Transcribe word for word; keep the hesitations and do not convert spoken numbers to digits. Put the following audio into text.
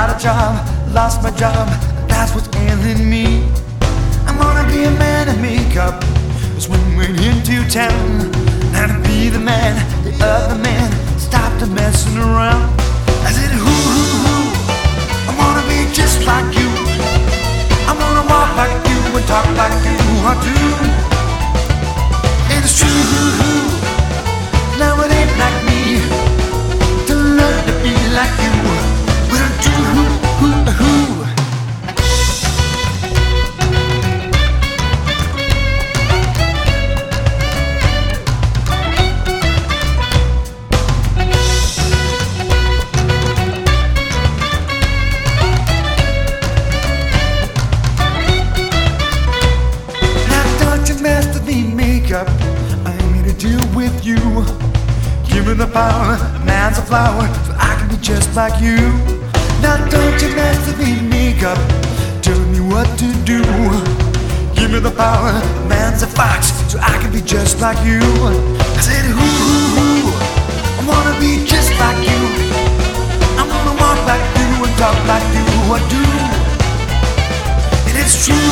without a job, lost my job, that's what's ailing me. I'm gonna be a man in makeup, swinging into town. Now to be the man, the other man, stop the messing around. I said, hoo hoo hoo, I wanna be just like you. I'm gonna walk like you and talk like you. I do. It's true. Now it ain't like me to love to be like you. Well, do hoo hoo hoo. Makeup, I ain't here to deal with you. Give me the power, man's a flower, so I can be just like you. Now don't you mess with me, makeup, tell me what to do. Give me the power, man's a fox, so I can be just like you. I said, hoo hoo hoo, I wanna be just like you. I'm gonna walk like you and talk like you. I do, and it's true.